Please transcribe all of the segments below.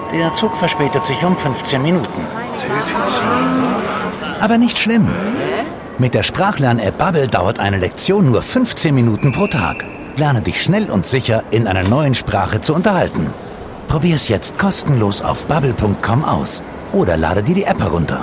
Der Zug verspätet sich um 15 Minuten. Aber nicht schlimm. Mit der Sprachlern-App Babbel dauert eine Lektion nur 15 Minuten pro Tag. Lerne dich schnell und sicher in einer neuen Sprache zu unterhalten. Probier es jetzt kostenlos auf babbel.com aus oder lade dir die App herunter.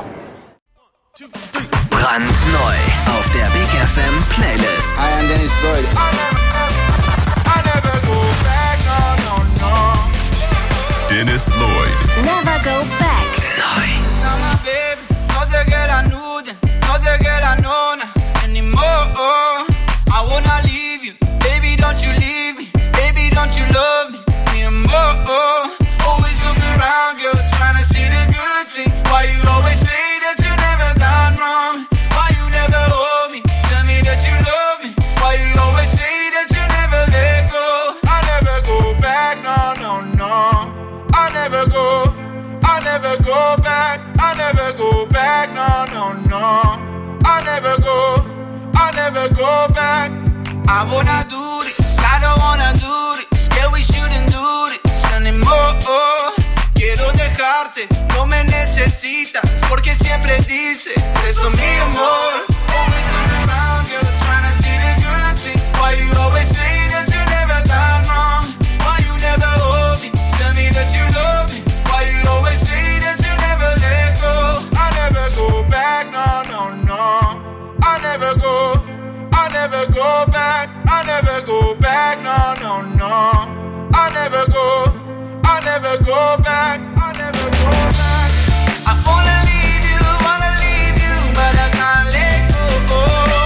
Brandneu auf der Big FM Playlist. I am Dennis Lloyd. I never go back, no, no, no. Dennis Lloyd. Never go back. Neu. No te queda nude, no te queda nona anymore. I wanna leave you, baby, don't you leave me, baby, don't you love me anymore. Always look around, girl, trying to see the good thing. Why you always say that you never done wrong? Why you never hold me? Tell me that you love me. Why you always say that you never let go? I never go back, no, no, no. I never go back. I never go back, no, no, no. I never go back. I wanna do this, I don't wanna do this. Scared we shouldn't do this anymore. Quiero dejarte, no me necesitas, porque siempre dices eso, mi amor. Always on the round, girl, trying to see the good thing. Why you always say that you never done wrong? Why you never hold me? Tell me that you love me. Why you always say that you never let go? I never go back, no, no, no. I never go back. I never go back, no, no, no. I never go back. I never go back. I wanna leave you, but I can't let go.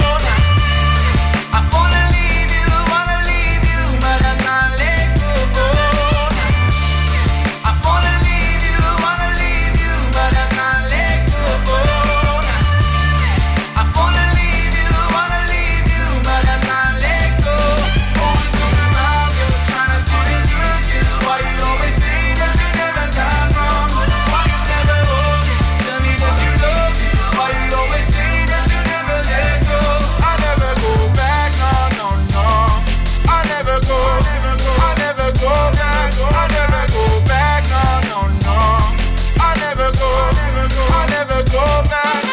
I wanna leave you, but I can't let go. I wanna leave you, but I can't let go. I wanna leave you, but I can't let go. Always look around, girl, trying to see the good thing. Why you always say that you never done wrong? Why you never hold me? Tell me that you love me. Why you always say that you never let go? I never go back, no, no, no. I never go back. I never go back, no, no, no. I never go back.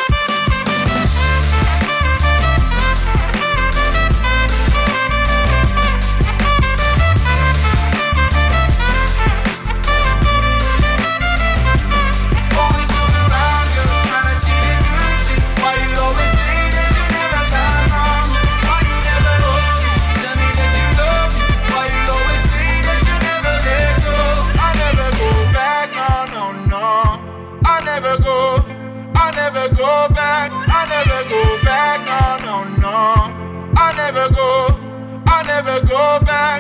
Always look around, girl, trying to see the good thing. Why you always say that you never done wrong? Why you never hold me? Tell me that you love me. Why you always say that you never let go? I never go back, no, no, no. I never go back. I never go back, no, no, no. I never go back.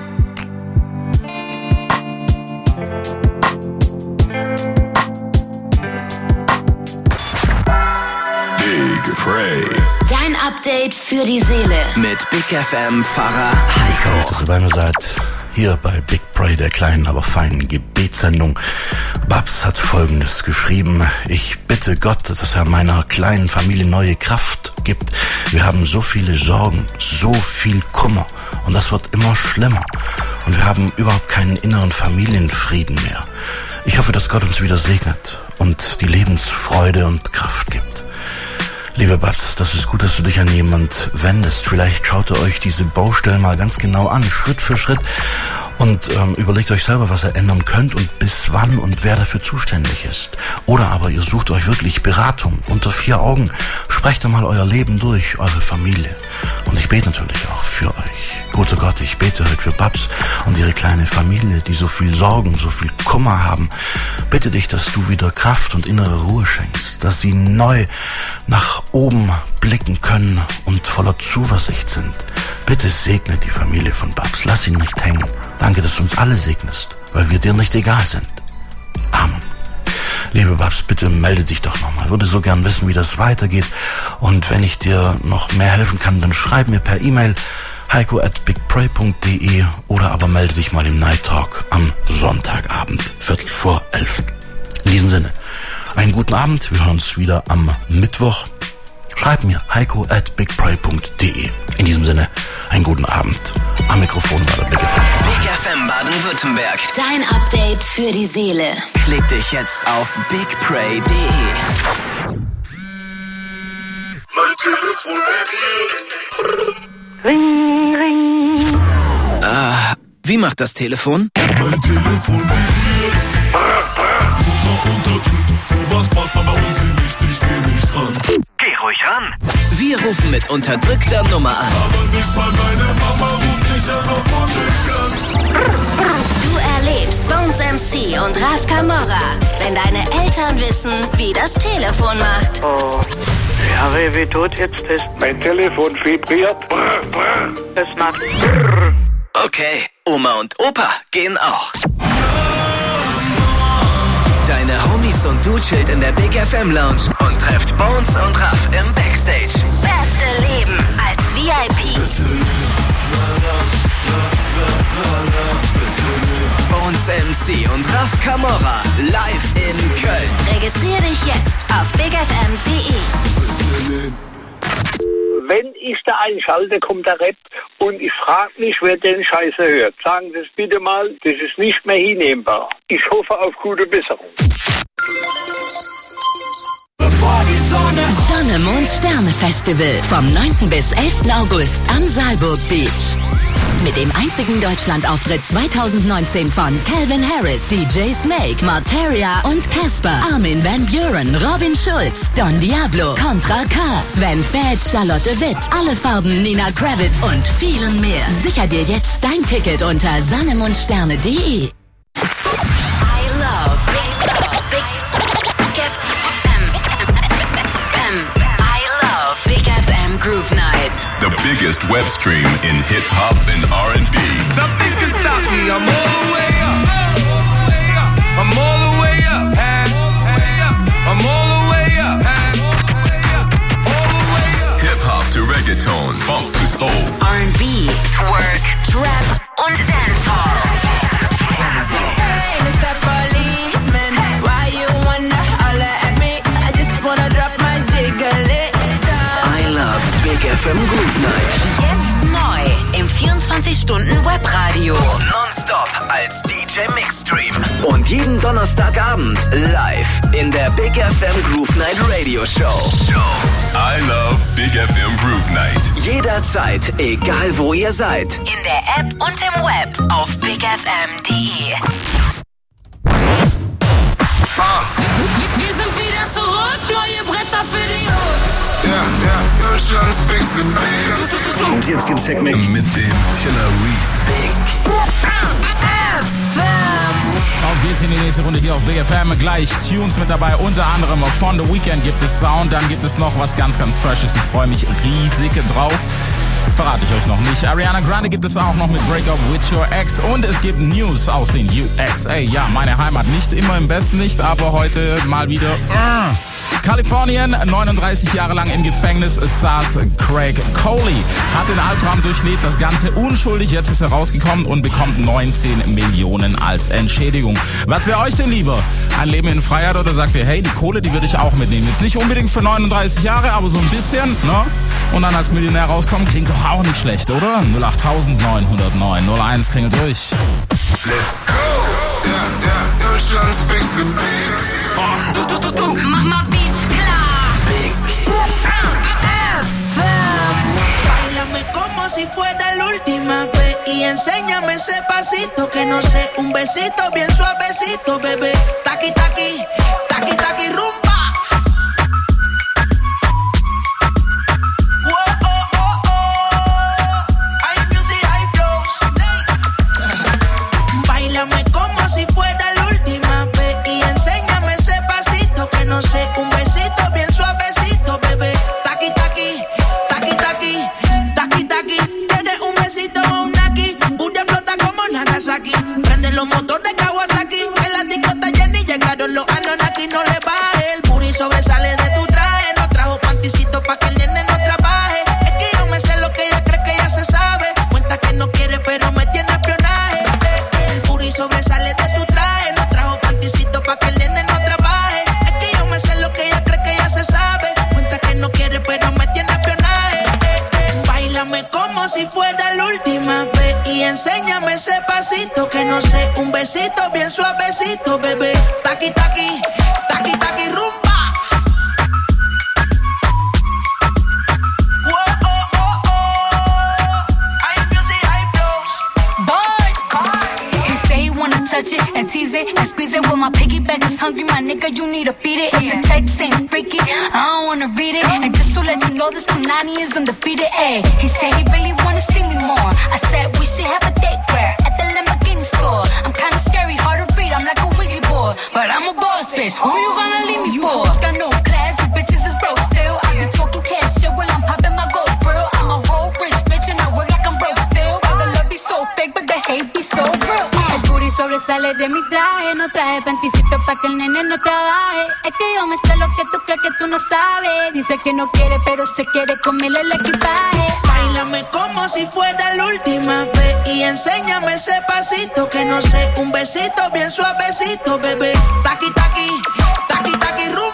Big Pray. Dein Update für die Seele. Mit Big FM Pfarrer Heiko. Dass ihr bei mir seid, hier bei Big Pray, der kleinen, aber feinen Gebetssendung. Babs hat Folgendes geschrieben: Ich bitte Gott, dass er meiner kleinen Familie neue Kraft gibt. Wir haben so viele Sorgen, so viel Kummer und das wird immer schlimmer. Und wir haben überhaupt keinen inneren Familienfrieden mehr. Ich hoffe, dass Gott uns wieder segnet und die Lebensfreude und Kraft gibt. Liebe Babs, das ist gut, dass du dich an jemand wendest. Vielleicht schaut ihr euch diese Baustellen mal ganz genau an, Schritt für Schritt, und überlegt euch selber, was ihr ändern könnt und bis wann und wer dafür zuständig ist. Oder aber ihr sucht euch wirklich Beratung unter 4 Augen. Sprecht einmal euer Leben durch, eure Familie. Und ich bete natürlich auch für euch. Guter Gott, ich bete heute für Babs und ihre kleine Familie, die so viel Sorgen, so viel Kummer haben. Bitte dich, dass du wieder Kraft und innere Ruhe schenkst, dass sie neu nach oben blicken können und voller Zuversicht sind. Bitte segne die Familie von Babs, lass ihn nicht hängen. Danke, dass du uns alle segnest, weil wir dir nicht egal sind. Amen. Liebe Babs, bitte melde dich doch nochmal. Würde so gern wissen, wie das weitergeht. Und wenn ich dir noch mehr helfen kann, dann schreib mir per E-Mail heiko@bigpray.de oder aber melde dich mal im Night Talk am Sonntagabend, 11:15. In diesem Sinne, einen guten Abend. Wir hören uns wieder am Mittwoch. Schreib mir heiko@bigpray.de. In diesem Sinne, einen guten Abend. Am Mikrofon war der Big FM. Big FM Baden-Württemberg. Dein Update für die Seele. Klick dich jetzt auf bigpray.de. Mein Telefon vibriert. Ring, ring. Wie macht das Telefon? Mein Telefon vibriert. Nummer unterdrückt. Was macht man bei uns hier nicht? Ich geh nicht ran. Geh ruhig ran. Wir rufen mit unterdrückter Nummer an. Aber nicht mal meine Mama ruft mich ja noch von mir an. Du erlebst Bones MC und Raf Camorra, wenn deine Eltern wissen, wie das Telefon macht. Oh, ja, wie tut jetzt das? Mein Telefon vibriert. Es macht. Okay, Oma und Opa gehen auch. Deine Homies und du chillt in der Big FM Lounge und trefft Bones und Raf im Backstage. Beste Leben als VIP. Bones MC und Raf Camorra live in Köln. Registrier dich jetzt auf bigfm.de. Wenn ich da einschalte, kommt der Rap und ich frage mich, wer den Scheiße hört. Sagen Sie es bitte mal, das ist nicht mehr hinnehmbar. Ich hoffe auf gute Besserung. Sonne, Mond, Sterne Festival vom 9. bis 11. August am Saalburg Beach. Mit dem einzigen Deutschlandauftritt 2019 von Calvin Harris, DJ Snake, Materia und Casper, Armin van Buuren, Robin Schulz, Don Diablo, Contra K, Sven Fett, Charlotte Witt, Alle Farben, Nina Kravitz und vielen mehr. Sicher dir jetzt dein Ticket unter sonnemundsterne.de. I love Big FM Groove Night. The biggest web stream in hip-hop and R&B. Nothing can stop me. I'm all the way up. I'm all the way up. I'm all the way up. All the way up. Hip-hop to reggaeton, funk to soul. R&B, Twerk, Trap und Dancehall. Hey, Mr. Policeman, why you wanna holler at me? I just wanna drop my jiggle. I love Big FM Groove Night. Jetzt neu im 24-Stunden-Webradio. Nonstop als DJ Mixstream. Und jeden Donnerstagabend live in der Big FM Groove Night Radio Show. I love Big FM Groove Night. Jederzeit, egal wo ihr seid. In der App und im Web auf bigfm.de. Wir sind wieder zurück, neue Bretter für die Hut. Ja, Deutschlands bigste Band. Und jetzt gibt's Hackmack. Mit dem Killer Reese. Auf geht's in die nächste Runde hier auf Big FM. Gleich Tunes mit dabei, unter anderem von The Weeknd gibt es Sound. Dann gibt es noch was ganz, ganz Freshes. Ich freue mich riesig drauf. Verrate ich euch noch nicht. Ariana Grande gibt es auch noch mit Break Up With Your Ex. Und es gibt News aus den USA. Ja, meine Heimat. Nicht immer im besten Licht, aber heute mal wieder. Kalifornien, 39 Jahre lang im Gefängnis saß Craig Coley. Hat den Albtraum durchlebt, das Ganze unschuldig. Jetzt ist er rausgekommen und bekommt 19 Millionen als Entschädigung. Was wäre euch denn lieber? Ein Leben in Freiheit oder sagt ihr, hey, die Kohle, die würde ich auch mitnehmen. Jetzt nicht unbedingt für 39 Jahre, aber so ein bisschen, ne? Und dann als Millionär rauskommen, klingt doch auch nicht schlecht, oder? 08909 01 klingelt durch. Let's go! Ja, Deutschlands bigste Band. Mach mal Beats klar. Big Báilame como si fuera la última vez y enséñame ese pasito que no sé, un besito bien suavecito, bebé. Taqui taqui, taqui taqui rumba. Báilame como si fuera la última vez y enséñame ese pasito que no sé, un besito bien suavecito, bebé. Taqui taqui, taqui taqui, taqui taqui. Tienes un besito o un aquí, una explota como Nagasaki. Prende los motores de Kawasaki, en la discoteca Jenny llegaron los Anunnaki. besito bien suavecito, bebé. Taqui, taqui, taqui, taqui, rumba. Touch it and tease it and squeeze it. Well, my piggyback is hungry, my nigga, you need to feed it. If the text ain't freaky, I don't wanna read it. And just to let you know, this Punani is undefeated. Ayy, he said he really wanna see me more. I said we should have a date where at the Lamborghini store. I'm kinda scary, hard to read, I'm like a Ouija board, but I'm a boss bitch. Who you gonna leave me for? Got no class, you bitches is broke still. I be talking cash shit while I'm popping my gold grill. I'm a whole rich bitch and I work like I'm broke still. The love be so fake, but the hate be so real. Sobresale de mi traje, no traje panticito pa' que el nene no trabaje. Es que yo me sé lo que tú crees que tú no sabes. Dice que no quiere, pero se quiere comerle el equipaje. Báilame como si fuera la última vez y enséñame ese pasito que no sé, un besito bien suavecito, bebé. Taqui, taqui, taqui, taqui, rumba.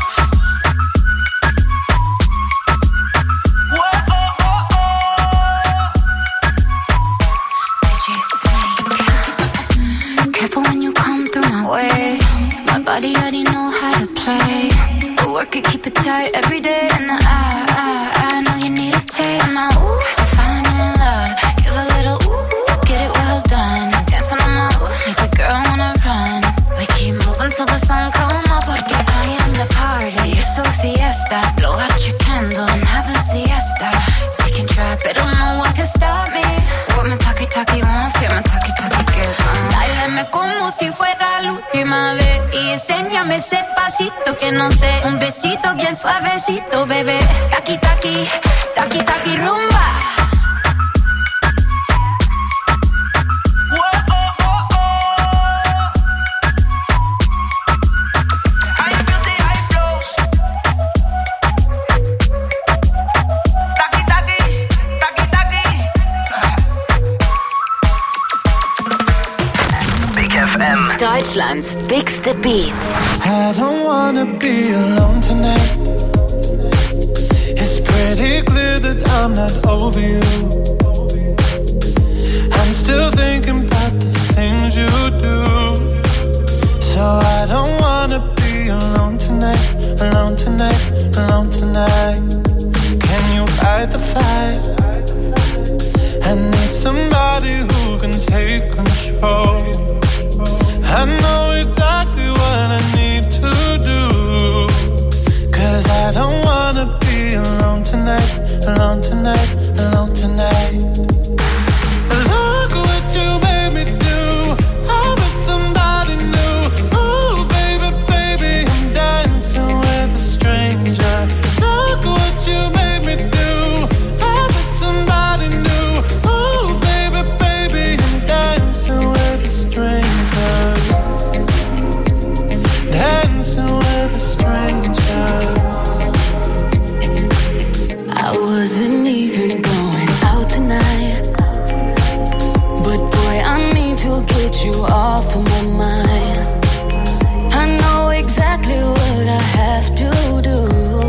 Body already know how to play. But work it, keep it tight every day. And I know you need a taste. And now, ooh, I'm falling in love. Give a little ooh, get it well done. Dancing on my ooh, make a girl wanna run. We keep moving till the sun come up. Porque I am the party. It's a fiesta. Blow out your candles and have a siesta. We can try, but no one can stop me. What my talkie wants, get my talkie gets on. Báilame como si fuera la última vez y enséñame ese pasito que no sé, un besito bien suavecito, bebé. Taqui, taqui, taqui, taqui, rumba. Deutschlands bigste Beats. I don't wanna be alone tonight. It's pretty clear that I'm not over you. I'm still thinking about the things you do. So I don't wanna be alone tonight, alone tonight, alone tonight. Can you fight the fire? I need somebody who can take control. I know exactly what I need to do. 'Cause I don't wanna be alone tonight, alone tonight, alone tonight. Look what you made me do. I was somebody new. Ooh, baby, baby, I'm dancing with a stranger. Look what you made me do. I was somebody new. Ooh, baby, baby, I'm dancing with a stranger. Dancing with a stranger. I wasn't even going out tonight, but boy, I need to get you off of my mind. I know exactly what I have to do.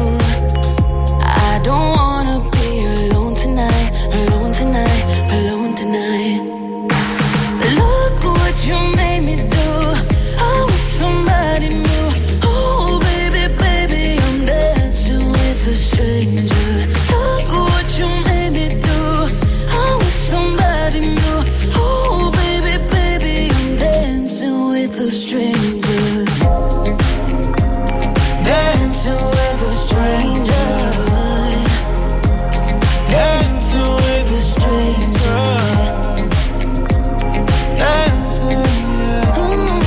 I don't wanna be alone tonight, alone tonight, alone tonight. Look what you made me do. I was somebody new. Oh, baby, baby, I'm dancing with a stranger. Look what you made me do. I was somebody new. Oh, baby, baby, I'm dancing with a stranger. Dancing with a stranger. Dancing with a stranger. Dancing, yeah.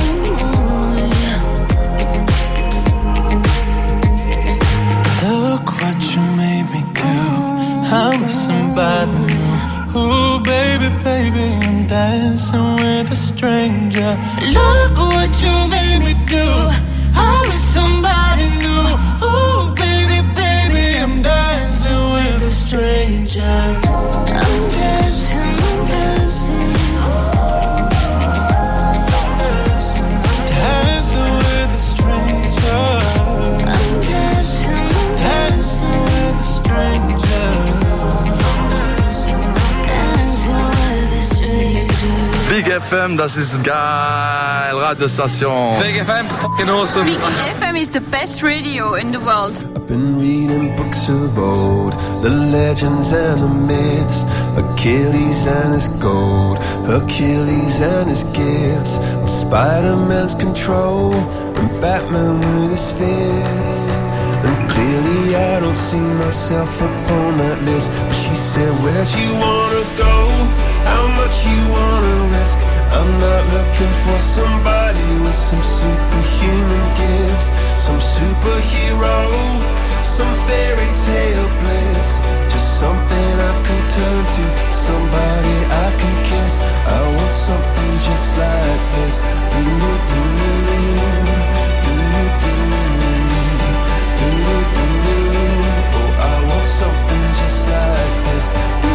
Look what you made me do. I'm with somebody new. Ooh, baby, baby, I'm dancing with a stranger. Look what you made me do. I'm with somebody new. Ooh, baby, baby, I'm dancing with a stranger. I'm dancing, I'm dancing. Dancing with a stranger. I'm dancing, dancing with a stranger. dancing with a stranger. Big FM FM, das ist geil, Radiostation. Big FM is fucking awesome. Big FM is the best radio in the world. I've been reading books of old, the legends and the myths, Achilles and his gold, Hercules and his gifts, Spider-Man's control, and Batman with his fists. And clearly I don't see myself upon that list. But she said, where'd you wanna go? How much you wanna risk? I'm not looking for somebody with some superhuman gifts, some superhero, some fairy tale bliss. Just something I can turn to, somebody I can kiss. I want something just like this. Oh, I want something just like this.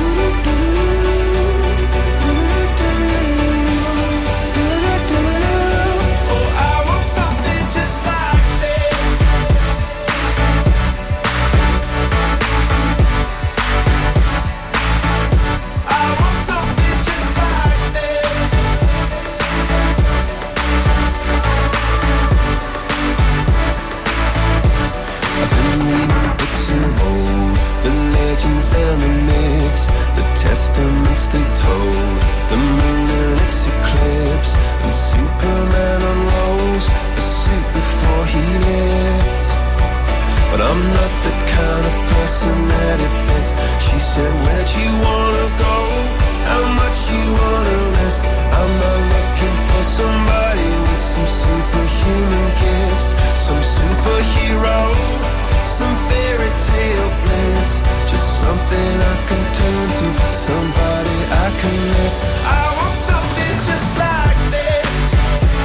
And the myths, the testaments they told, the moon and its eclipse, and Superman unrolls the suit before he lived. But I'm not the kind of person that it fits. She said, where'd you wanna go? How much you wanna risk? I'm not looking for somebody with some superhuman gifts, some superhero, some fairy tale bliss. Just something I can turn to, somebody I can miss. I want something just like this.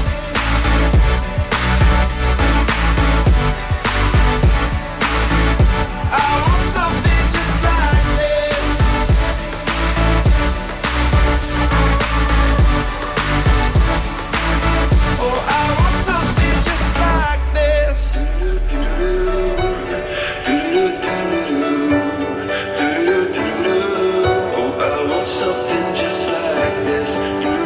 I want something just like this. Oh, I want something just like this. Something just like this.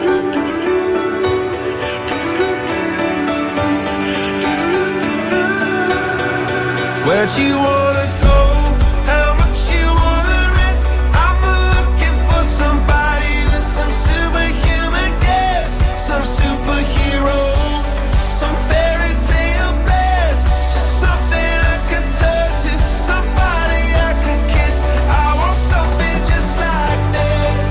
Where'd you wanna go? How much you wanna risk? I'm looking for somebody with some superhuman gifts, some superhero, some fairy tale bliss. Just something I can turn to, somebody I can kiss. I want something just like this.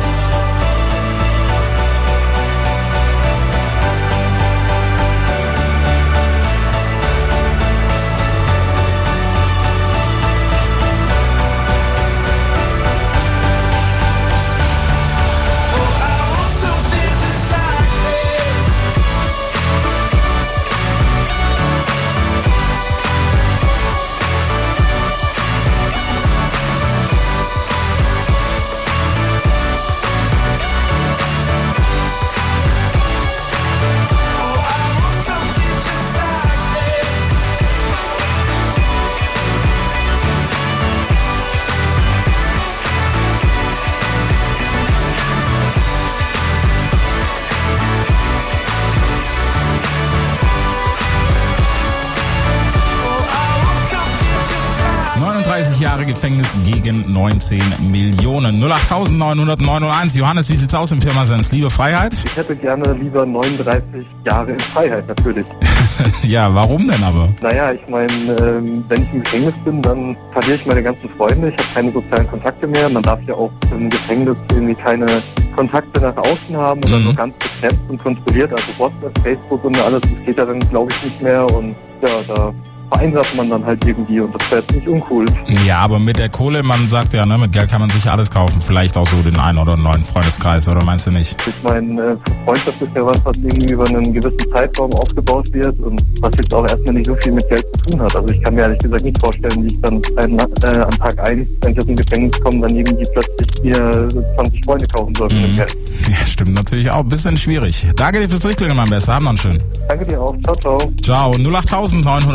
Jahre Gefängnis gegen 19 Millionen. 08.900.901. Johannes, wie sieht's aus im Pirmasens? Liebe Freiheit? Ich hätte gerne lieber 39 Jahre in Freiheit, natürlich. Ja, warum denn aber? Naja, ich meine, wenn ich im Gefängnis bin, dann verliere ich meine ganzen Freunde. Ich habe keine sozialen Kontakte mehr. Man darf ja auch im Gefängnis irgendwie keine Kontakte nach außen haben oder nur ganz begrenzt und kontrolliert. Also WhatsApp, Facebook und alles, das geht ja dann, glaube ich, nicht mehr. Und ja, da vereinsamt man dann halt irgendwie und das wäre ziemlich uncool. Ja, aber mit der Kohle, man sagt ja, ne, mit Geld kann man sich alles kaufen. Vielleicht auch so den einen oder neuen Freundeskreis, oder meinst du nicht? Ich meine, Freundschaft ist ja was irgendwie über einen gewissen Zeitraum aufgebaut wird und was jetzt auch erstmal nicht so viel mit Geld zu tun hat. Also ich kann mir ehrlich gesagt nicht vorstellen, wie ich dann an Tag 1, wenn ich aus dem Gefängnis komme, dann irgendwie plötzlich mir 20 Freunde kaufen soll mit Geld. Ja, stimmt natürlich auch. Ein bisschen schwierig. Danke dir fürs Durchklingeln, mein Bester. Haben wir einen schönen. Danke dir auch. Ciao, ciao. Ciao. 08.900.901.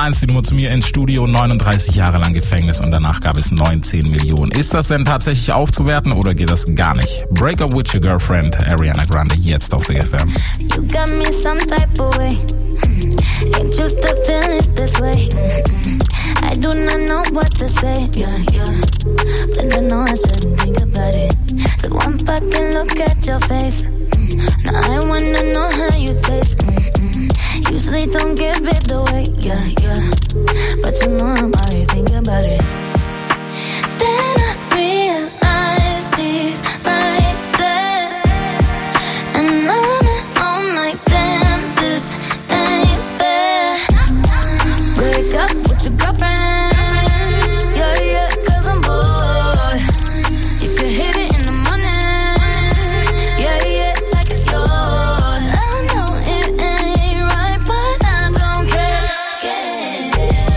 1, die Nummer zu mir ins Studio, 39 Jahre lang Gefängnis und danach gab es 19 Millionen. Ist das denn tatsächlich aufzuwerten oder geht das gar nicht? Break Up With Your Girlfriend, Ariana Grande, jetzt auf Big FM. You got me some type of way. Ain't used to feel it this way. I do not know what to say, but I know I shouldn't think about it. So one fucking look at your face. Now I wanna know how you taste. Usually don't give it away, but you know I'm already thinking about it. Then I realize she's right there, and I'm at home like damn, this ain't fair. Break up with your girlfriend, yeah, 'cause I'm bored. You could hit it in the morning, yeah, like it's yours. I know it ain't right, but I don't care.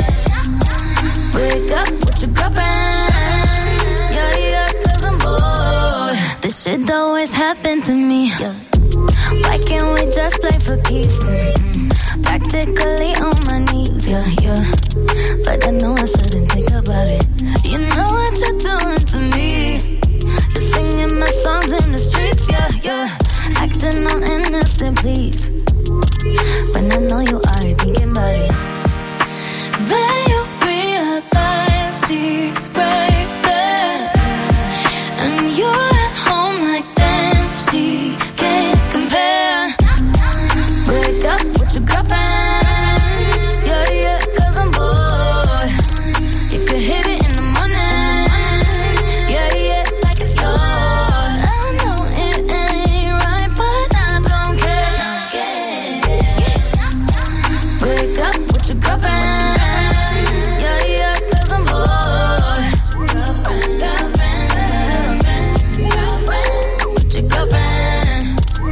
Break up with your girlfriend, yeah, 'cause I'm bored. This shit always happened to me. Why can't we just play for keeps? Practically on my knees, but I know I shouldn't think about it. You know what you're doing to me. You're singing my songs in the streets, acting all innocent, please. When I know you are thinking about it. Then you realize she's right there, and you're at home like damn, she can't compare. Break up with your girlfriend, yeah, 'cause I'm bored. You could hit it in the morning, yeah, like it's yours. I know it ain't right, but I don't care. Break up with your girlfriend, yeah, 'cause I'm bored. Girlfriend, with your girlfriend.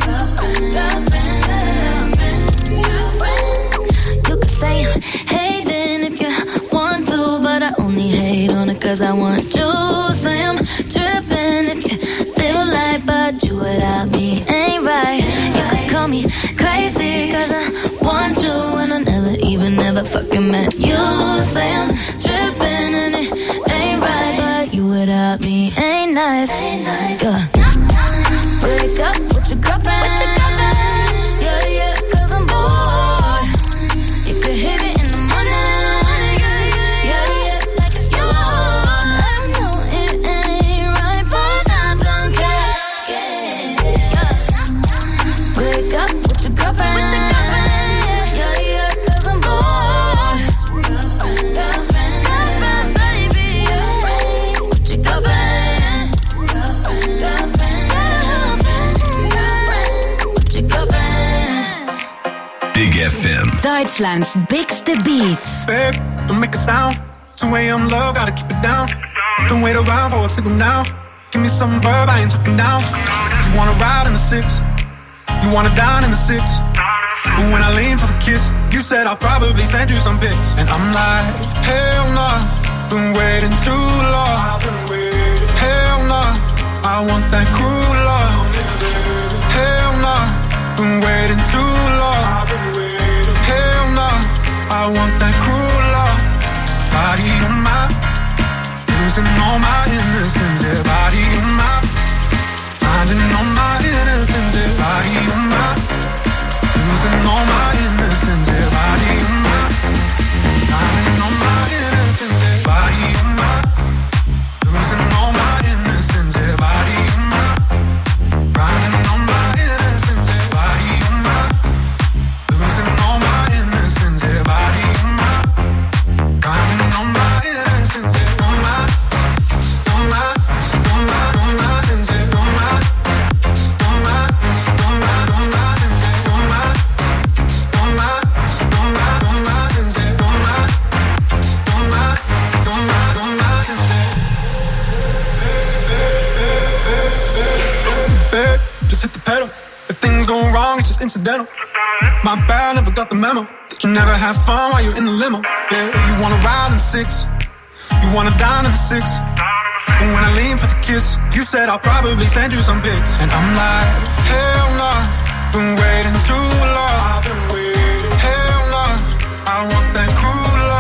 You could say I'm hating if you want to, but I only hate on it 'cause I want you. Say I'm tripping if you feel like, but you without me ain't right. You could call me crazy 'cause I want you, and I never fucking met you. Say I'm tripping and it ain't right, but you without me ain't nice. Break up with your girlfriend, yeah, 'cause I'm bored. You could hit it in the morning, yeah, like it's yours. I know it ain't right, but I don't care. Break up with your girlfriend, yeah, 'cause I'm bored. Girlfriend, baby, with your girlfriend. Big FM. Deutschlands bigste Beats. Babe, don't make a sound. 2 a.m. love, gotta keep it down. Don't wait around for a signal now. Give me some verb, I ain't talking now. You wanna ride in the 6, you wanna dine in the 6. But when I lean for the kiss, you said I'll probably send you some pics. And I'm like, hell nah, been waiting too long. Hell nah, I want that cruel love. Hell nah, been waiting too long. Hell nah, I want that cruel love. Body on my, losing all my innocence. Yeah, body on my, finding all my innocence. Yeah, body on my, losing all my innocence. Yeah, body on my, finding all my innocence. Yeah, body on my, losing all my innocence. Yeah, body on my, finding all my innocence. Yeah, body on my, losing all my innocence. Yeah, body on my, finding all my innocence. Yeah, on my, on my, on my, on my sense. Yeah, on my, on my, on my, on my sense. Yeah, on my, on my, on my, on my sense. Yeah, on my, on my, on my, on my sense. Babe, just hit the pedal. If things go wrong, it's just incidental. My bad, never got the memo that you never have fun while you're in the limo. Yeah, you wanna ride in the 6, you wanna dine in the 6. But when I lean for the kiss, you said I'll probably send you some pics. And I'm like, hell nah, been waiting too long. Hell nah, I want that cruel love.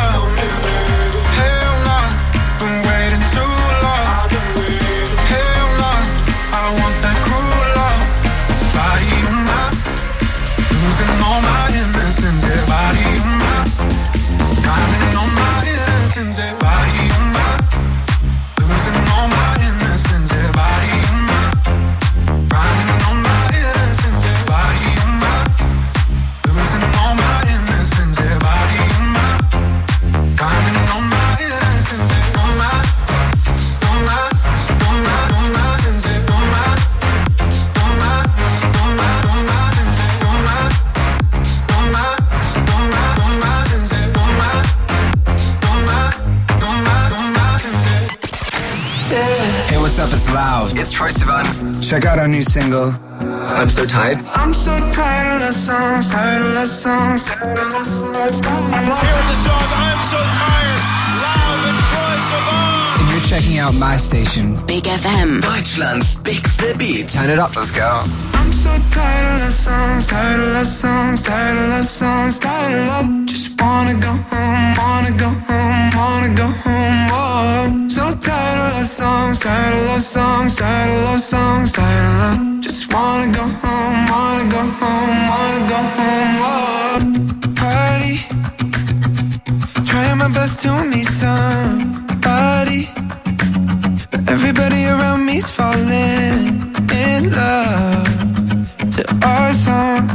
up, it's loud. It's Troye Sivan. Check out our new single. I'm so tired. I'm so tired of love songs, tired of love songs, tired of love songs. Here with the song I'm So Tired, Loud and Troye Sivan. And you're checking out my station. Big FM. Deutschlands bigste Beat. Turn it up. Let's go. I'm so tired of love songs, tired of love songs, tired of love songs, tired of love. Just wanna go home, wanna go home, wanna go home. Oh, so tired of love songs, tired of love songs, tired of love songs, tired of love. Just wanna go home, wanna go home, wanna go home. Oh, party, trying my best to meet somebody, but everybody around me's falling in love to our song.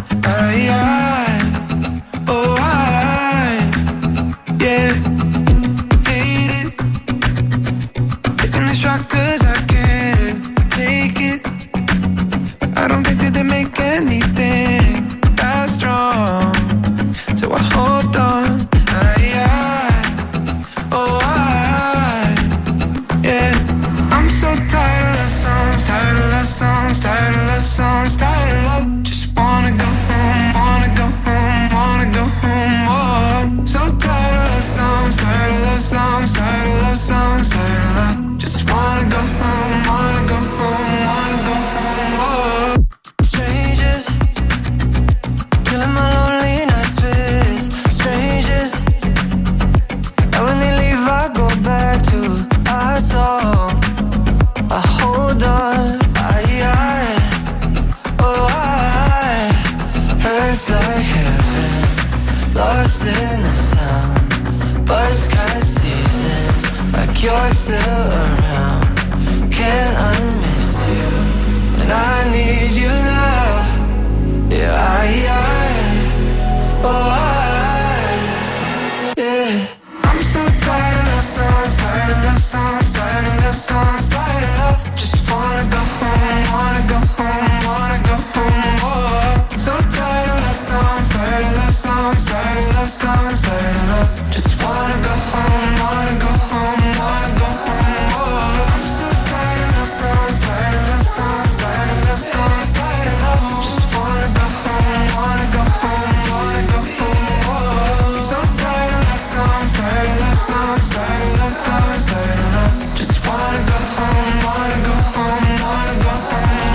Yeah, hate it, taking the shot 'cause I can't take it. I don't think that they make anything that strong, so I hold on. Yeah, I'm so tired of love songs, tired of love songs, tired of love songs, tired of love. Just wanna go home, wanna go home, wanna go home. Oh, so tired of love songs, tired of love songs, tired of love songs, tired of love. Just wanna go home, wanna go home, wanna go home. Oh. Strangers, killing my lonely nights with strangers, and when they leave I go back to our song. I hold on, hurts like heaven, lost in the sound, buzzcut season, like you're still around. Can't unmiss you, and I need you now. Yeah, yeah. I'm so tired of love songs, tired of love songs, tired of love songs, tired of love. Just wanna go home, wanna go home, wanna go home. Oh, so tired of love songs, tired of love songs, tired of love songs, tired of love. Just wanna go home, wanna go home, wanna go home. Oh, I'm so tired of love songs, tired of love songs, tired of love songs, tired of love. Just wanna go home, wanna go home, wanna go home. Oh, so tired of love songs, tired of love songs, tired of love songs, tired of love. Just wanna go home, wanna go home, wanna go home.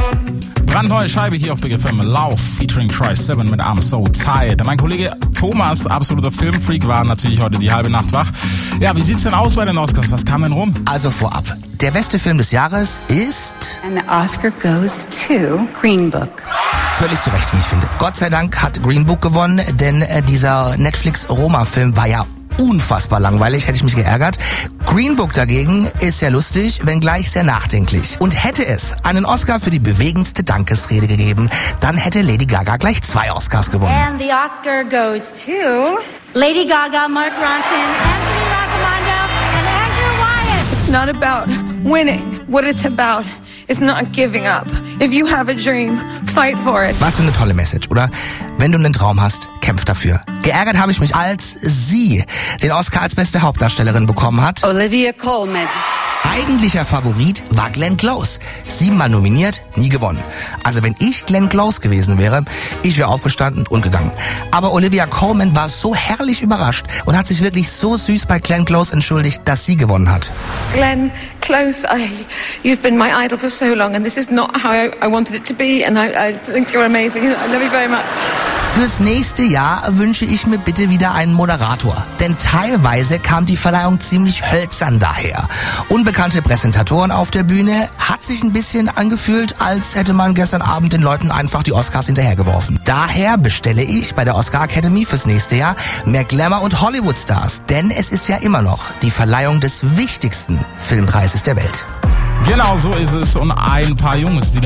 Oh. Brandneue Scheibe hier auf Big FM, Lauf, featuring Troye Sivan mit I'm So Tired. Mein Kollege Thomas, absoluter Filmfreak, war natürlich heute die halbe Nacht wach. Ja, wie sieht's denn aus bei den Oscars? Was kam denn rum? Also vorab, der beste Film des Jahres ist... And the Oscar goes to Green Book. Völlig zu Recht, wie ich finde. Gott sei Dank hat Green Book gewonnen, denn dieser Netflix-Roma-Film war ja unfassbar langweilig, hätte ich mich geärgert. Green Book dagegen ist sehr lustig, wenngleich sehr nachdenklich. Und hätte es einen Oscar für die bewegendste Dankesrede gegeben, dann hätte Lady Gaga gleich 2 Oscars gewonnen. And the Oscar goes to Lady Gaga, Mark Ronson, Anthony Razamondo and Andrew Wyatt. It's not about winning. What it's about is not giving up. If you have a dream, fight for it. Was für eine tolle Message, oder? Wenn du einen Traum hast, kämpf dafür. Geärgert habe ich mich, als sie den Oscar als beste Hauptdarstellerin bekommen hat. Olivia Colman. Eigentlicher Favorit war Glenn Close. 7-mal nominiert, nie gewonnen. Also wenn ich Glenn Close gewesen wäre, ich wäre aufgestanden und gegangen. Aber Olivia Colman war so herrlich überrascht und hat sich wirklich so süß bei Glenn Close entschuldigt, dass sie gewonnen hat. Glenn Close, you've been my idol for so long and this is not how I wanted it to be and I think you're amazing. I love you very much. Fürs nächste Jahr wünsche ich mir bitte wieder einen Moderator. Denn teilweise kam die Verleihung ziemlich hölzern daher. Unbekannte Präsentatoren auf der Bühne, hat sich ein bisschen angefühlt, als hätte man gestern Abend den Leuten einfach die Oscars hinterhergeworfen. Daher bestelle ich bei der Oscar Academy fürs nächste Jahr mehr Glamour und Hollywood-Stars. Denn es ist ja immer noch die Verleihung des wichtigsten Filmpreises der Welt. Genau so ist es. Und ein paar Jungs, die